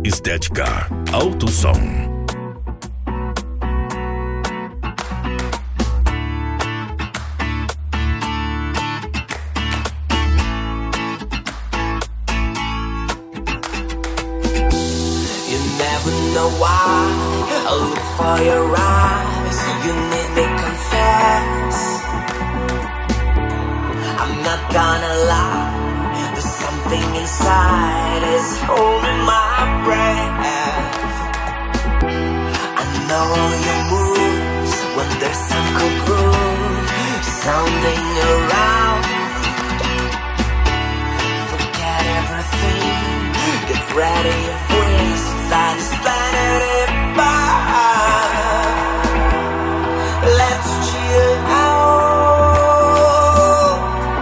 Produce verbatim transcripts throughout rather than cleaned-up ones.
Estética Alto Som. Know why I look for your eyes. You need me confess. I'm not gonna lie, there's something inside is holding my breath. I know your moves when there's some cool groove sounding around. Forget everything, get ready for this. That's planet above. Let's chill out.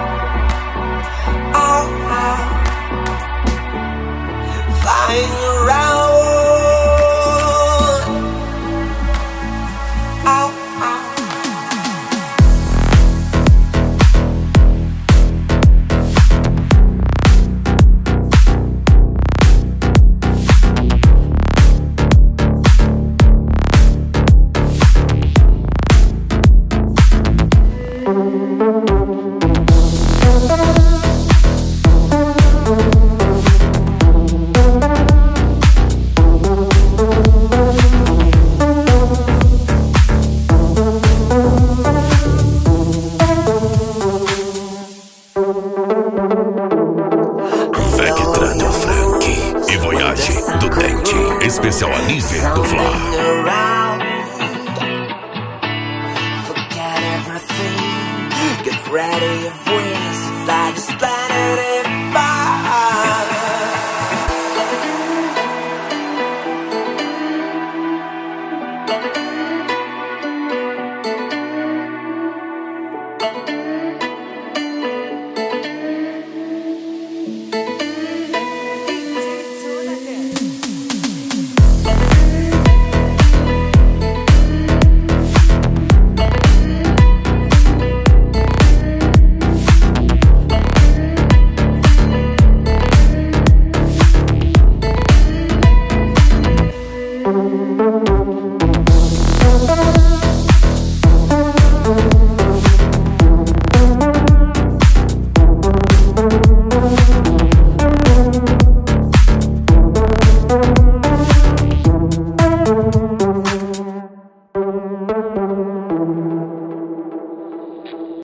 Oh, oh. Flying around. Oh, oh. Vectrânio Frank e Voyage do Dente, especial a nível do Fla. Forget everything, get ready.